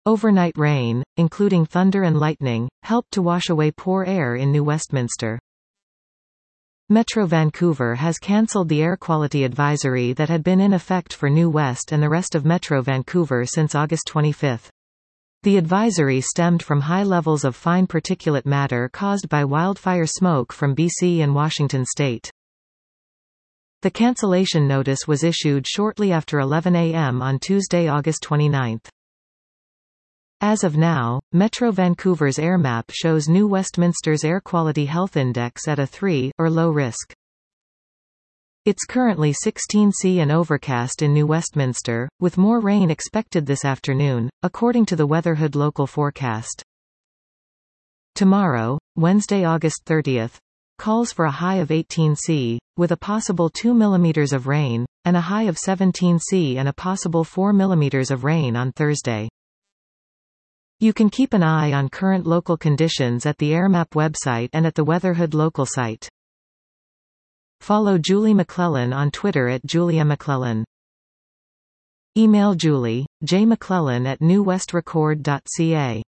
Overnight rain, including thunder and lightning, helped to wash away poor air in New Westminster. Metro Vancouver has cancelled the air quality advisory that had been in effect for New West and the rest of Metro Vancouver since August 25. The advisory stemmed from high levels of fine particulate matter caused by wildfire smoke from BC and Washington state. The cancellation notice was issued shortly after 11 a.m. on Tuesday, August 29. As of now, Metro Vancouver's air map shows New Westminster's Air Quality Health Index at a 3, or low risk. It's currently 16°C and overcast in New Westminster, with more rain expected this afternoon, according to the Weatherhood local forecast. Tomorrow, Wednesday, August 30, calls for a high of 18°C, with a possible 2 mm of rain, and a high of 17°C and a possible 4 mm of rain on Thursday. You can keep an eye on current local conditions at the AirMap website and at the Weatherhood local site. Follow Julie McClellan on Twitter at Julia McClellan. Email Julie, jmcclellan@newwestrecord.ca.